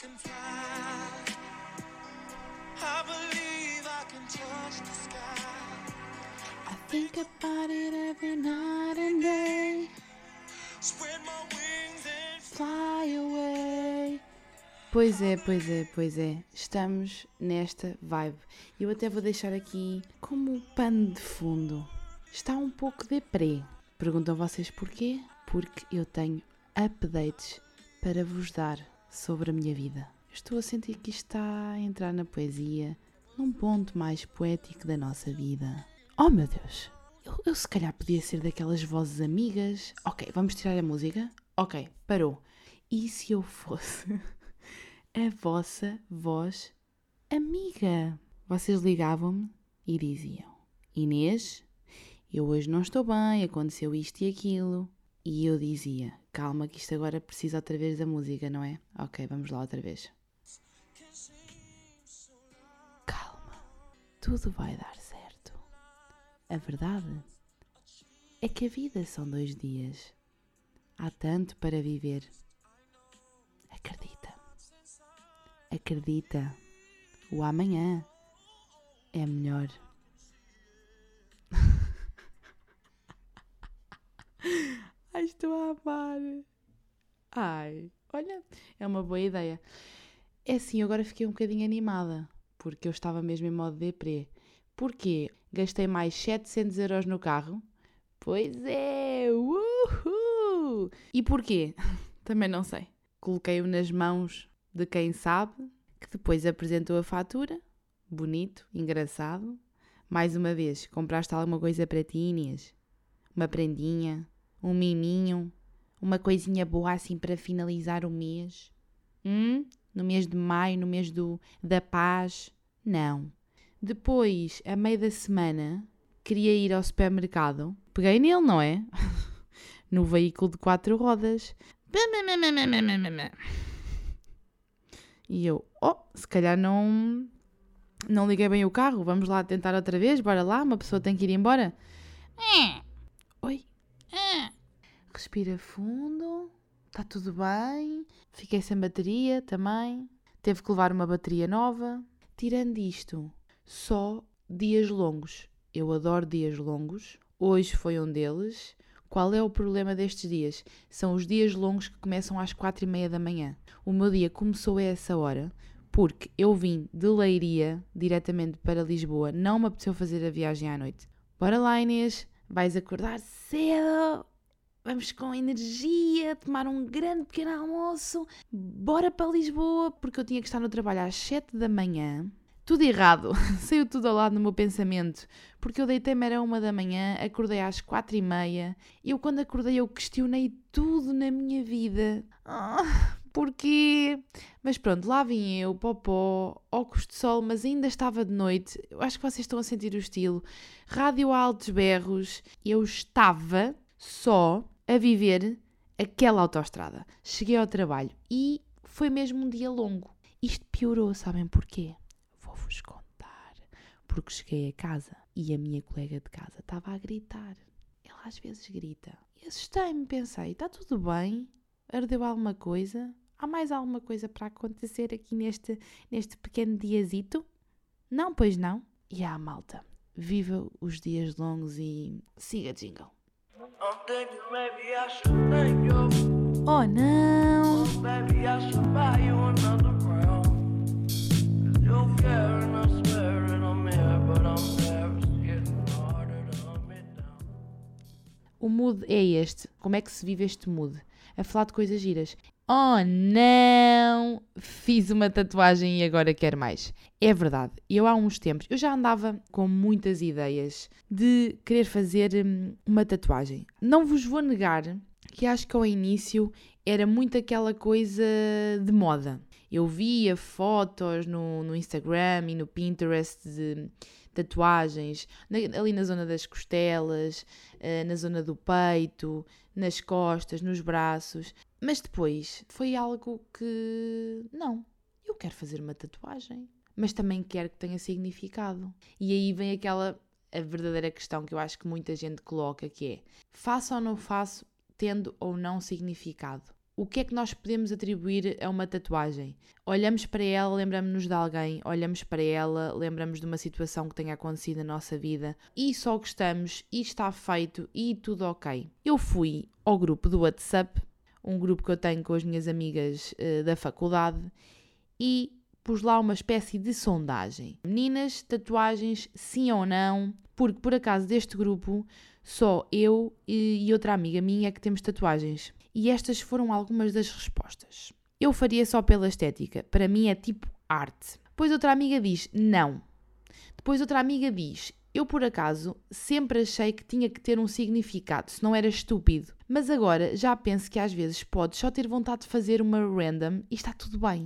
can fly. I believe I can touch the sky. I think about it every night and day. Spread my wings and Fly away. Pois é. Estamos nesta vibe. Eu até vou deixar aqui como pano de fundo. Está um pouco deprê. Perguntam vocês porquê? Porque eu tenho updates para vos dar sobre a minha vida. Estou a sentir que isto está a entrar na poesia, num ponto mais poético da nossa vida. Oh meu Deus! Eu se calhar podia ser daquelas vozes amigas. Ok, vamos tirar a música? Ok, parou. E se eu fosse a vossa voz amiga? Vocês ligavam-me e diziam: Inês, eu hoje não estou bem, aconteceu isto e aquilo. E eu dizia: calma que isto agora precisa outra vez da música, não é? Ok, vamos lá outra vez. Calma, tudo vai dar certo. A verdade é que a vida são 2 dias. Há tanto para viver. Acredita. O amanhã é melhor. Ai, estou a amar. Ai, olha, é uma boa ideia. É assim, eu agora fiquei um bocadinho animada, porque eu estava mesmo em modo deprê. Porquê? Gastei mais 700€ no carro? Pois é! Uhul! E porquê? Também não sei. Coloquei-o nas mãos de quem sabe, que depois apresentou a fatura. Bonito, engraçado. Mais uma vez, compraste alguma coisa para ti, Inês? Uma prendinha? Um miminho? Uma coisinha boa assim para finalizar o mês? No mês de maio, no mês da paz? Não. Depois, a meio da semana, queria ir ao supermercado. Peguei nele, não é? No veículo de 4 rodas. E eu, se calhar não liguei bem o carro. Vamos lá tentar outra vez, bora lá, uma pessoa tem que ir embora. Oi. Respira fundo. Está tudo bem. Fiquei sem bateria também. Teve que levar uma bateria nova. Tirando isto, só dias longos. Eu adoro dias longos. Hoje foi um deles. Qual é o problema destes dias? São os dias longos que começam às 4h30 da manhã. O meu dia começou a essa hora porque eu vim de Leiria diretamente para Lisboa. Não me apeteceu fazer a viagem à noite. Bora lá, Inês. Vais acordar cedo. Vamos com energia, tomar um grande pequeno almoço. Bora para Lisboa, porque eu tinha que estar no trabalho às 7 da manhã. Tudo errado, saiu tudo ao lado no meu pensamento, porque eu deitei-me era 1 da manhã, acordei às 4h30. Eu quando acordei eu questionei tudo na minha vida. Porquê? Mas pronto, lá vim eu, popó, óculos de sol, mas ainda estava de noite. Eu acho que vocês estão a sentir o estilo. Rádio a altos berros. Eu estava só a viver aquela autoestrada. Cheguei ao trabalho e foi mesmo um dia longo. Isto piorou, sabem porquê? Vou-vos contar. Porque cheguei a casa e a minha colega de casa estava a gritar. Ela às vezes grita. E assustei-me, pensei, está tudo bem? Ardeu alguma coisa? Há mais alguma coisa para acontecer aqui neste pequeno diazito? Não, pois não. E a malta, viva os dias longos e siga jingle. I'm thinking maybe I should thank you. Oh não! Maybe I should buy you another round. You care and I swear and I'm here, but I'm there. It's getting harder to hunt me down. O mood é este. Como é que se vive este mood? A falar de coisas giras. Oh não! Fiz uma tatuagem e agora quero mais. É verdade, eu há uns tempos, eu já andava com muitas ideias de querer fazer uma tatuagem. Não vos vou negar que acho que ao início era muito aquela coisa de moda. Eu via fotos no Instagram e no Pinterest de tatuagens, ali na zona das costelas, na zona do peito, nas costas, nos braços. Mas depois foi algo que, não, eu quero fazer uma tatuagem, mas também quero que tenha significado. E aí vem a verdadeira questão que eu acho que muita gente coloca, que é, faço ou não faço, tendo ou não significado? O que é que nós podemos atribuir a uma tatuagem? Olhamos para ela, lembramos-nos de alguém, olhamos para ela, lembramos de uma situação que tenha acontecido na nossa vida e só gostamos e está feito e tudo ok. Eu fui ao grupo do WhatsApp, um grupo que eu tenho com as minhas amigas da faculdade, e pus lá uma espécie de sondagem. Meninas, tatuagens, sim ou não? Porque por acaso deste grupo só eu e outra amiga minha é que temos tatuagens. E estas foram algumas das respostas. Eu faria só pela estética. Para mim é tipo arte. Depois outra amiga diz não. Depois outra amiga diz: eu por acaso sempre achei que tinha que ter um significado, senão era estúpido. Mas agora já penso que às vezes podes só ter vontade de fazer uma random e está tudo bem.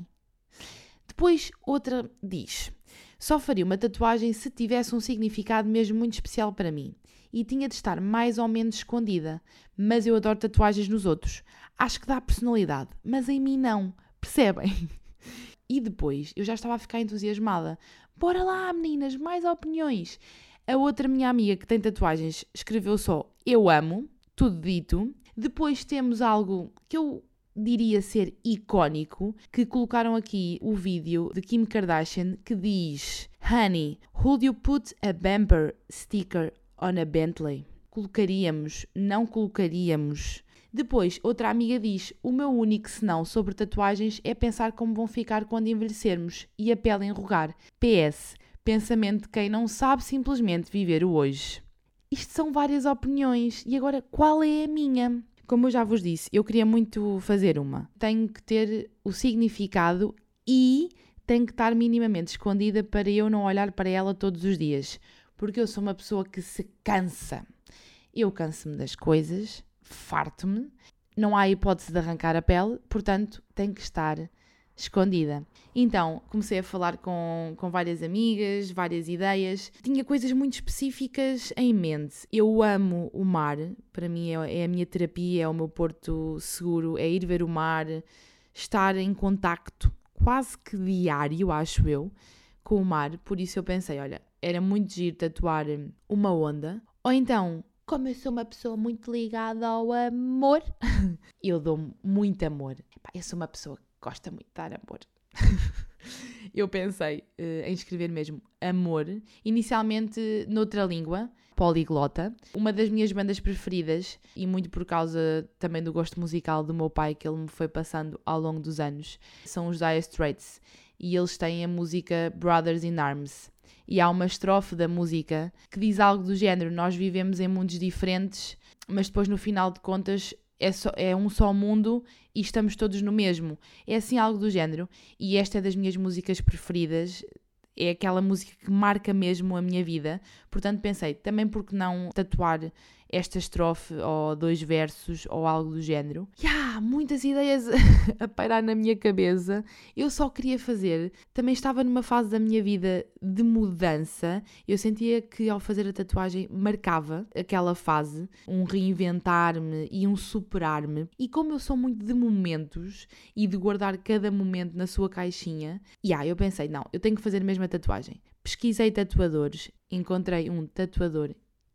Depois outra diz: só faria uma tatuagem se tivesse um significado mesmo muito especial para mim. E tinha de estar mais ou menos escondida. Mas eu adoro tatuagens nos outros. Acho que dá personalidade, mas em mim não. Percebem? E depois eu já estava a ficar entusiasmada. Bora lá, meninas, mais opiniões. A outra minha amiga que tem tatuagens escreveu só eu amo, tudo dito. Depois temos algo que eu diria ser icónico, que colocaram aqui o vídeo de Kim Kardashian que diz: Honey, would you put a bumper sticker on a Bentley? Colocaríamos, não colocaríamos. Depois, outra amiga diz: o meu único senão sobre tatuagens é pensar como vão ficar quando envelhecermos e a pele enrugar. PS, pensamento de quem não sabe simplesmente viver o hoje. Isto são várias opiniões e agora qual é a minha? Como eu já vos disse, eu queria muito fazer uma. Tenho que ter o significado e tem que estar minimamente escondida para eu não olhar para ela todos os dias. Porque eu sou uma pessoa que se cansa. Eu canso-me das coisas, farto-me, não há hipótese de arrancar a pele, portanto tem que estar escondida. Então comecei a falar com várias amigas, várias ideias. Tinha coisas muito específicas em mente. Eu amo o mar, para mim é a minha terapia, é o meu porto seguro, é ir ver o mar, estar em contacto quase que diário, acho eu, com o mar. Por isso eu pensei, olha, era muito giro tatuar uma onda. Ou então, como eu sou uma pessoa muito ligada ao amor, eu dou muito amor. Eu sou uma pessoa que gosta muito de dar amor. Eu pensei em escrever mesmo amor, inicialmente noutra língua, poliglota. Uma das minhas bandas preferidas, e muito por causa também do gosto musical do meu pai, que ele me foi passando ao longo dos anos, são os Dire Straits. E eles têm a música Brothers in Arms. E há uma estrofe da música que diz algo do género: nós vivemos em mundos diferentes, mas depois no final de contas é um só mundo e estamos todos no mesmo. É assim algo do género. E esta é das minhas músicas preferidas. É aquela música que marca mesmo a minha vida. Portanto pensei, também porque não tatuar esta estrofe ou 2 versos ou algo do género. Muitas ideias a pairar na minha cabeça. Eu só queria fazer. Também estava numa fase da minha vida de mudança. Eu sentia que ao fazer a tatuagem marcava aquela fase, um reinventar-me e um superar-me. E como eu sou muito de momentos e de guardar cada momento na sua caixinha, eu pensei, não, eu tenho que fazer mesmo a tatuagem. Pesquisei tatuadores, encontrei um tatuador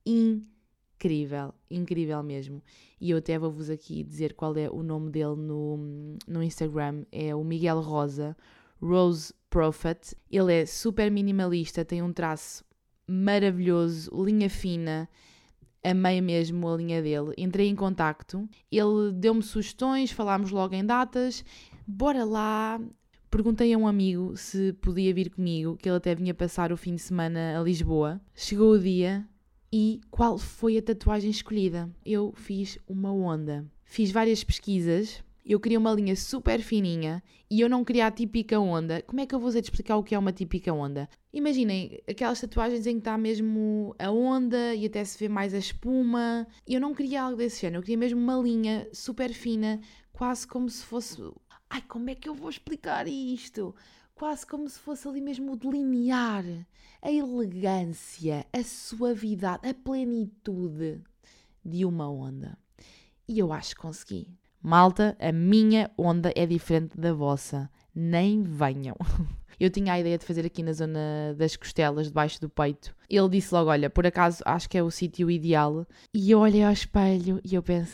incrível mesmo. E eu até vou-vos aqui dizer qual é o nome dele no Instagram. É o Miguel Rosa, Rose Prophet. Ele é super minimalista, tem um traço maravilhoso, linha fina. Amei mesmo a linha dele. Entrei em contacto, ele deu-me sugestões, falámos logo em datas. Bora lá! Perguntei a um amigo se podia vir comigo, que ele até vinha passar o fim de semana a Lisboa. Chegou o dia. E qual foi a tatuagem escolhida? Eu fiz uma onda. Fiz várias pesquisas. Eu queria uma linha super fininha e eu não queria a típica onda. Como é que eu vou te explicar o que é uma típica onda? Imaginem aquelas tatuagens em que está mesmo a onda e até se vê mais a espuma. Eu não queria algo desse género. Eu queria mesmo uma linha super fina, quase como se fosse... como é que eu vou explicar isto? Quase como se fosse ali mesmo o delinear a elegância, a suavidade, a plenitude de uma onda. E eu acho que consegui. Malta, a minha onda é diferente da vossa. Nem venham. Eu tinha a ideia de fazer aqui na zona das costelas, debaixo do peito. Ele disse logo, olha, por acaso acho que é o sítio ideal. E eu olhei ao espelho e eu pensei,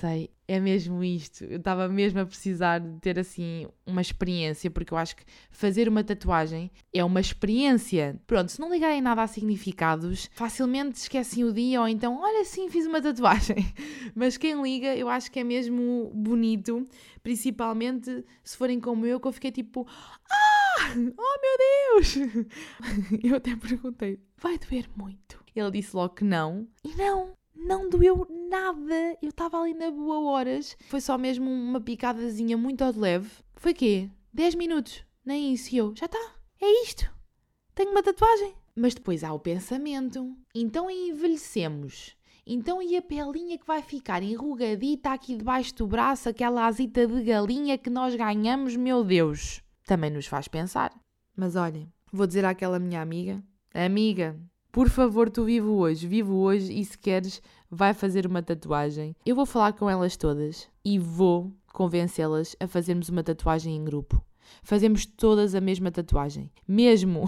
é mesmo isto. Eu estava mesmo a precisar de ter assim uma experiência, porque eu acho que fazer uma tatuagem é uma experiência. Pronto, se não ligarem nada a significados, facilmente esquecem o dia ou então, olha, sim, fiz uma tatuagem. Mas quem liga, eu acho que é mesmo bonito, principalmente se forem como eu, que eu fiquei tipo, oh meu Deus! Eu até perguntei, vai doer muito? Ele disse logo que não, e não doeu nada. Eu estava ali na boa horas. Foi só mesmo uma picadazinha muito ao de leve. Foi quê? 10 minutos. Nem isso. E eu, já está. É isto. Tenho uma tatuagem. Mas depois há o pensamento. Então envelhecemos. Então e a pelinha que vai ficar enrugadita aqui debaixo do braço, aquela asita de galinha que nós ganhamos, meu Deus. Também nos faz pensar. Mas olhem, vou dizer àquela minha amiga, por favor, tu vive hoje e se queres, vai fazer uma tatuagem. Eu vou falar com elas todas e vou convencê-las a fazermos uma tatuagem em grupo. Fazemos todas a mesma tatuagem. Mesmo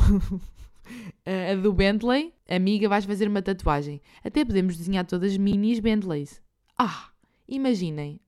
a do Bentley, amiga, vais fazer uma tatuagem. Até podemos desenhar todas minis Bentleys. Imaginem.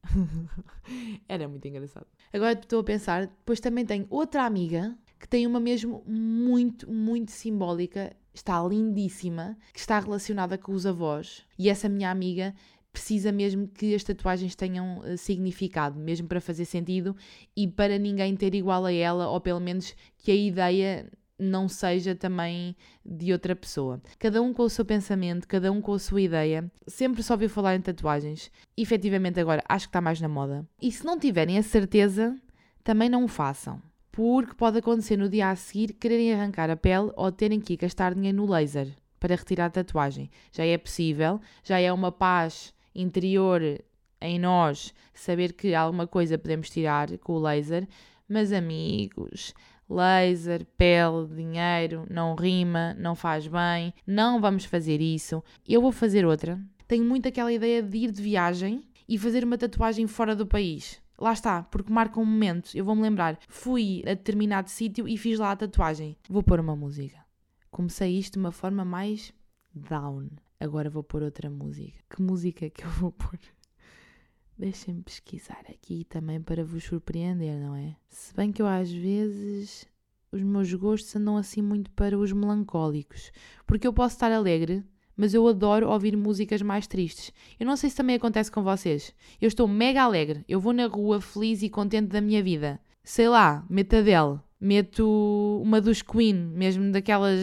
Era muito engraçado. Agora estou a pensar, depois também tenho outra amiga que tem uma mesmo muito, muito simbólica, está lindíssima, que está relacionada com os avós. E essa minha amiga precisa mesmo que as tatuagens tenham significado, mesmo para fazer sentido e para ninguém ter igual a ela, ou pelo menos que a ideia não seja também de outra pessoa. Cada um com o seu pensamento, cada um com a sua ideia. Sempre só ouviu falar em tatuagens. Efetivamente agora acho que está mais na moda. E se não tiverem a certeza, também não o façam. Porque pode acontecer no dia a seguir quererem arrancar a pele ou terem que ir gastar dinheiro no laser para retirar a tatuagem. Já é possível, já é uma paz interior em nós saber que alguma coisa podemos tirar com o laser, mas amigos, laser, pele, dinheiro, não rima, não faz bem, não vamos fazer isso. Eu vou fazer outra. Tenho muito aquela ideia de ir de viagem e fazer uma tatuagem fora do país. Lá está, porque marca um momento, eu vou-me lembrar, fui a determinado sítio e fiz lá a tatuagem. Vou pôr uma música. Comecei isto de uma forma mais down. Agora vou pôr outra música. Que música é que eu vou pôr? Deixem-me pesquisar aqui também para vos surpreender, não é? Se bem que eu às vezes, os meus gostos andam assim muito para os melancólicos. Porque eu posso estar alegre, mas eu adoro ouvir músicas mais tristes. Eu não sei se também acontece com vocês. Eu estou mega alegre. Eu vou na rua feliz e contente da minha vida. Sei lá, meto Adele. Meto uma dos Queen, mesmo daquelas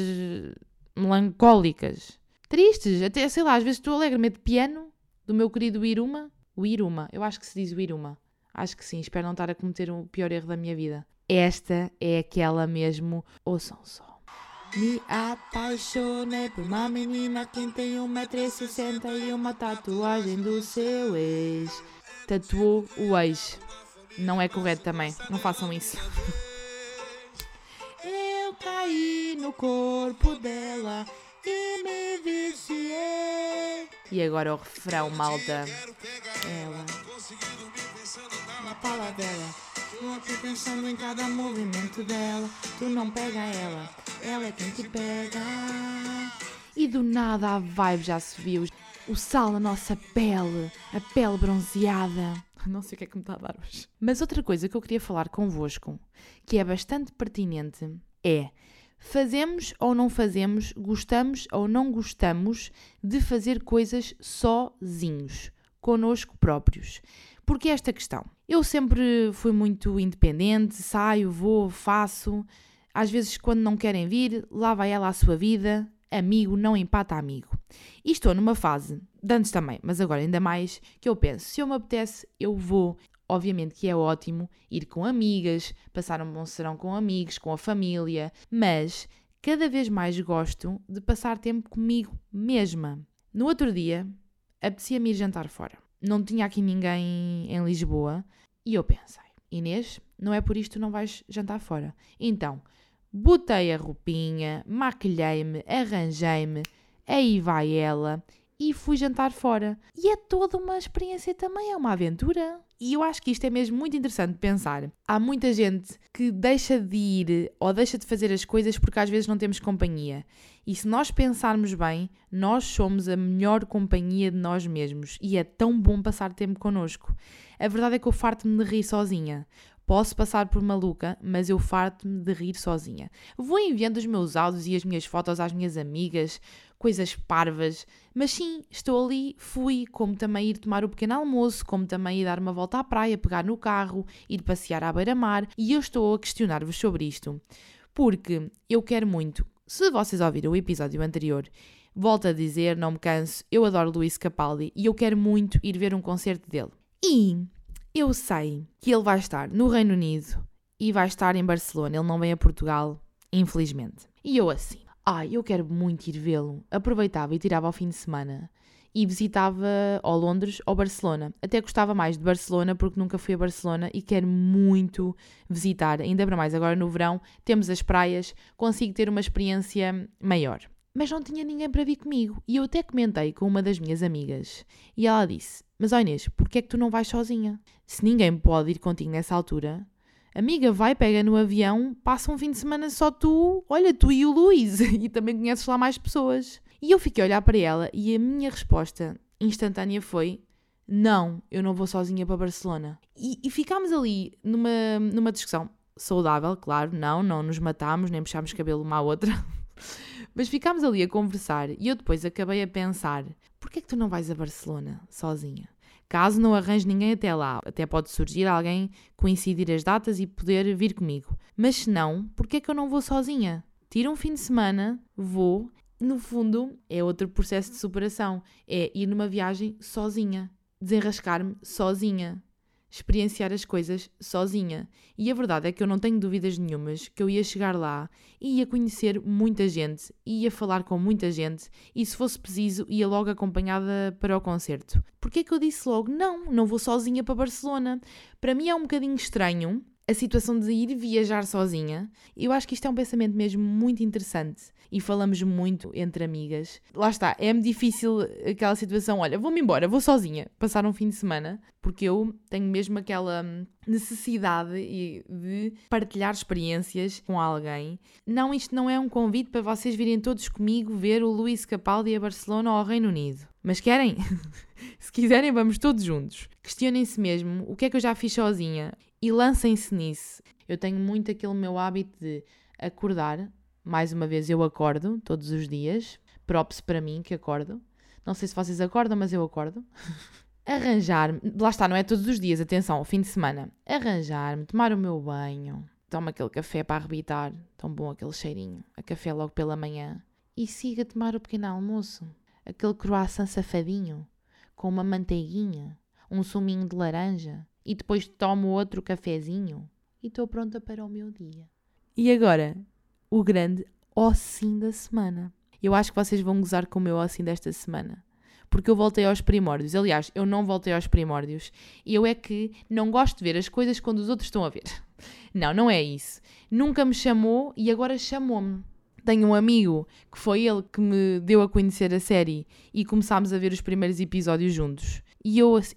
melancólicas. Tristes, até sei lá, às vezes estou alegre. Meto piano do meu querido Iruma. O Iruma, eu acho que se diz o Iruma. Acho que sim, espero não estar a cometer o pior erro da minha vida. Esta é aquela mesmo. Ouçam só. Me apaixonei por uma menina que tem 1,60 m e uma tatuagem do seu ex. Tatuou o ex. Não é correto também, não façam isso. Eu caí no corpo dela e me viciei. E agora o refrão, malta. Ela. Na fala dela. Estou aqui pensando em cada movimento dela. Tu não pega ela. Ela é quem te pega. E do nada a vibe já se viu. O sal na nossa pele. A pele bronzeada. Não sei o que é que me está a dar hoje. Mas outra coisa que eu queria falar convosco, que é bastante pertinente, é: fazemos ou não fazemos, gostamos ou não gostamos de fazer coisas sozinhos, connosco próprios. Porque esta questão? Eu sempre fui muito independente, saio, vou, faço. Às vezes, quando não querem vir, lá vai ela à sua vida. Amigo não empata amigo. E estou numa fase, de antes também, mas agora ainda mais, que eu penso, se eu me apetece, eu vou. Obviamente que é ótimo ir com amigas, passar um bom serão com amigos, com a família, mas cada vez mais gosto de passar tempo comigo mesma. No outro dia, apetecia-me ir jantar fora. Não tinha aqui ninguém em Lisboa e eu pensei, Inês, não é por isto que não vais jantar fora. Então, botei a roupinha, maquilhei-me, arranjei-me, aí vai ela e fui jantar fora. E é toda uma experiência também, é uma aventura. E eu acho que isto é mesmo muito interessante pensar. Há muita gente que deixa de ir ou deixa de fazer as coisas porque às vezes não temos companhia. E se nós pensarmos bem, nós somos a melhor companhia de nós mesmos. E é tão bom passar tempo connosco. A verdade é que eu farto-me de rir sozinha. Posso passar por maluca, mas eu farto-me de rir sozinha. Vou enviando os meus áudios e as minhas fotos às minhas amigas, coisas parvas, mas sim, estou ali, fui, como também ir tomar o pequeno almoço, como também ir dar uma volta à praia, pegar no carro, ir passear à beira-mar, e eu estou a questionar-vos sobre isto, porque eu quero muito, se vocês ouviram o episódio anterior, volto a dizer, não me canso, eu adoro Luís Capaldi e eu quero muito ir ver um concerto dele. E eu sei que ele vai estar no Reino Unido e vai estar em Barcelona. Ele não vem a Portugal, infelizmente. E eu assim, eu quero muito ir vê-lo. Aproveitava e tirava ao fim de semana e visitava ou Londres ou Barcelona. Até gostava mais de Barcelona porque nunca fui a Barcelona e quero muito visitar. Ainda para mais, agora no verão temos as praias, consigo ter uma experiência maior. Mas não tinha ninguém para vir comigo. E eu até comentei com uma das minhas amigas. E ela disse, mas ó Inês, porquê é que tu não vais sozinha? Se ninguém pode ir contigo nessa altura, amiga, vai, pega no avião, passa um fim de semana só tu, olha, tu e o Luís. E também conheces lá mais pessoas. E eu fiquei a olhar para ela e a minha resposta instantânea foi, não, eu não vou sozinha para Barcelona. E ficámos ali numa discussão saudável, claro, não nos matámos, nem puxámos cabelo uma à outra. Mas ficámos ali a conversar e eu depois acabei a pensar, porquê é que tu não vais a Barcelona sozinha? Caso não arranje ninguém até lá, até pode surgir alguém coincidir as datas e poder vir comigo. Mas se não, porquê é que eu não vou sozinha? Tiro um fim de semana, vou, no fundo é outro processo de superação, é ir numa viagem sozinha, desenrascar-me sozinha. Experienciar as coisas sozinha. E a verdade é que eu não tenho dúvidas nenhumas que eu ia chegar lá e ia conhecer muita gente, ia falar com muita gente e se fosse preciso ia logo acompanhada para o concerto. Porquê é que eu disse logo, não vou sozinha para Barcelona? Para mim é um bocadinho estranho a situação de ir viajar sozinha. Eu acho que isto é um pensamento mesmo muito interessante e falamos muito entre amigas. Lá está, é-me difícil aquela situação, olha, vou-me embora, vou sozinha, passar um fim de semana, porque eu tenho mesmo aquela necessidade de partilhar experiências com alguém. Não, isto não é um convite para vocês virem todos comigo ver o Luís Capaldi a Barcelona ou ao Reino Unido. Mas querem? Se quiserem, vamos todos juntos. Questionem-se mesmo o que é que eu já fiz sozinha e lancem-se nisso. Eu tenho muito aquele meu hábito de acordar. Mais uma vez, eu acordo todos os dias. Props para mim que acordo. Não sei se vocês acordam, mas eu acordo. Arranjar-me. Lá está, não é todos os dias, atenção, ao fim de semana. Arranjar-me, tomar o meu banho. Tomo aquele café para arrebitar. Tão bom aquele cheirinho. A café logo pela manhã. E siga a tomar o pequeno almoço. Aquele croissant safadinho. Com uma manteiguinha. Um suminho de laranja. E depois tomo outro cafezinho. E estou pronta para o meu dia. E agora, o grande ossim da semana. Eu acho que vocês vão gozar com o meu ossim desta semana. Porque eu voltei aos primórdios. Aliás, eu não voltei aos primórdios. Eu é que não gosto de ver as coisas quando os outros estão a ver. Não é isso. Nunca me chamou e agora chamou-me. Tenho um amigo que foi ele que me deu a conhecer a série e começámos a ver os primeiros episódios juntos. E eu assim,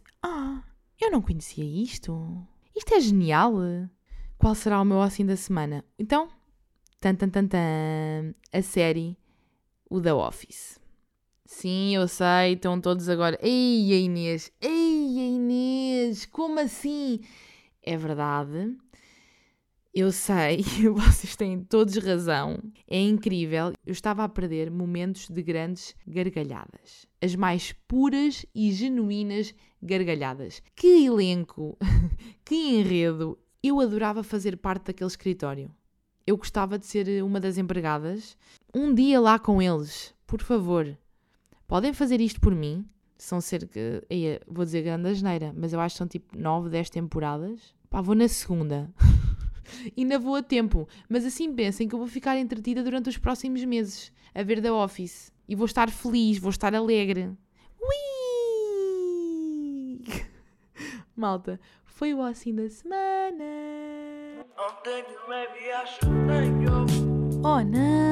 eu não conhecia isto. Isto é genial. Qual será o meu ossim da semana? Então, a série, o The Office. Sim, eu sei, estão todos agora. Ei, Inês, como assim? É verdade. Eu sei, vocês têm todos razão. É incrível. Eu estava a perder momentos de grandes gargalhadas. As mais puras e genuínas gargalhadas. Que elenco, que enredo. Eu adorava fazer parte daquele escritório. Eu gostava de ser uma das empregadas. Um dia lá com eles, por favor. Podem fazer isto por mim? São cerca, vou dizer grande asneira, mas eu acho que são tipo 9, 10 temporadas. Vou na segunda. Ainda vou a tempo. Mas assim pensem que eu vou ficar entretida durante os próximos meses a ver The Office. E vou estar feliz, vou estar alegre. Ui! Malta, foi o assim da semana. I'm thinking maybe I should thank you. Oh não!